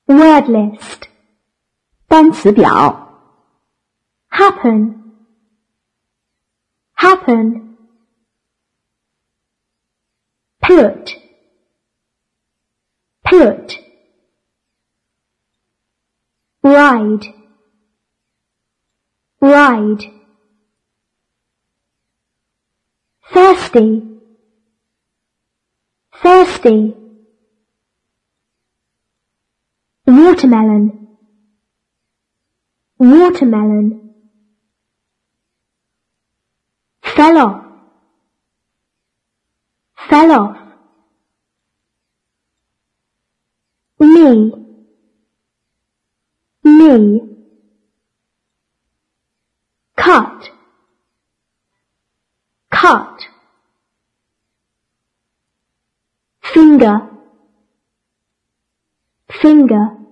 Word list. 单词表 Happen. Happen. Put. Put. Ride. Ride. Thirsty. Thirsty. Watermelon. Watermelon. Fell off. Fell off. Me. Me. Cut. Cut. Finger. Finger.